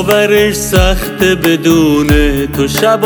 باورش سخته بدون تو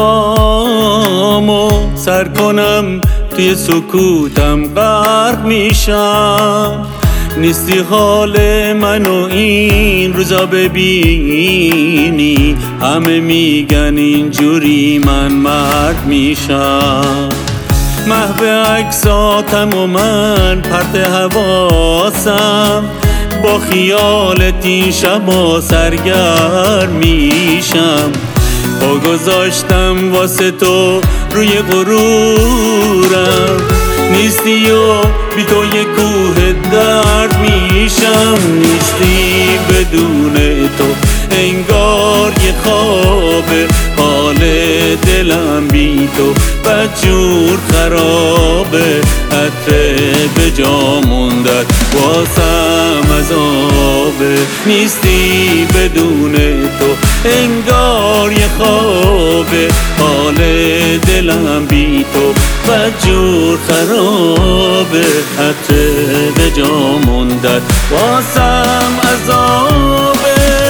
شبامو سر کنم توی سکوتم غرق میشم. نیستی حال منو این روزا ببینی، همه میگن اینجوری من مرد میشم. محو عکساتم و من پرت حواسم، با خیالت این شبا سرگرم میشم. پا گذاشتم واسه تو روی غرورم، نیستی و بی تو یه کوه درد میشم. نیستی بدون تو انگار یه خوابه، حال دلم بی تو بدجور خرابه. عطر به جا موندت واسم عذابه. نیستی بدون تو انگار یه خوابه، حال دلم بی تو بدجور خرابه. عطر به جا موندت واسم عذابه.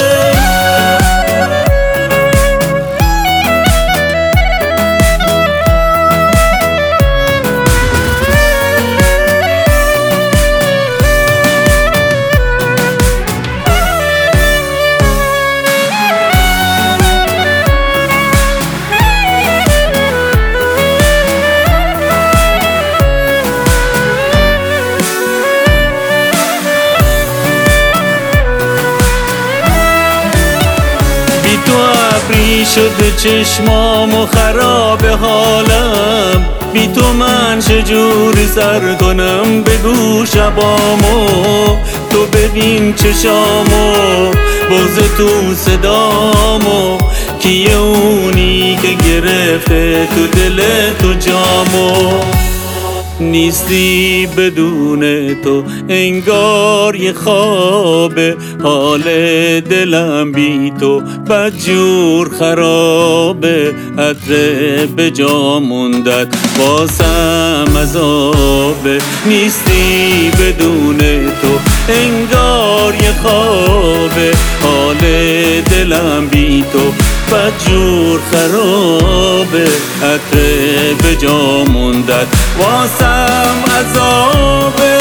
شده چشمام و خراب حالم، بی تو من چجوری سر کنم؟ بگو شبامو تو ببین چشامو، بغض تو صدامو، کیه اونی که گرفته تو دل تو جامو؟ نیستی بدون تو انگار یه خوابه، حال دلم بی تو بدجور خرابه. عطر به جا موندت واسم عذابه. نیستی بدون تو انگار یه خوابه، حال دلم بی تو بدجور خرابه. عطر به جا موندت واسم عذابه.